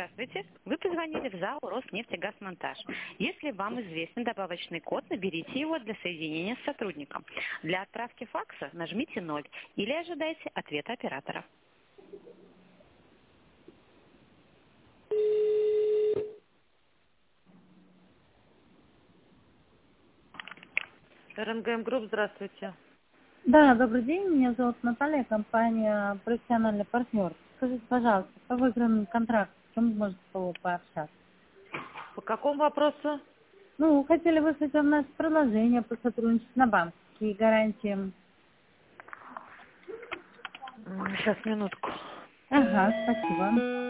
Здравствуйте. Вы позвонили в ЗАО «Роснефтегазмонтаж». Если вам известен добавочный код, наберите его для соединения с сотрудником. Для отправки факса нажмите 0 или ожидайте ответа оператора. РНГМ Групп, здравствуйте. Да, добрый день, меня зовут Наталья, компания «Профессиональный партнер». Скажите, пожалуйста, по выигранному контракту, с кем можно было пообщаться? По какому вопросу? Ну, хотели выслать вам наше предложение по сотрудничеству на банковские гарантии. Сейчас, минутку. Ага, спасибо.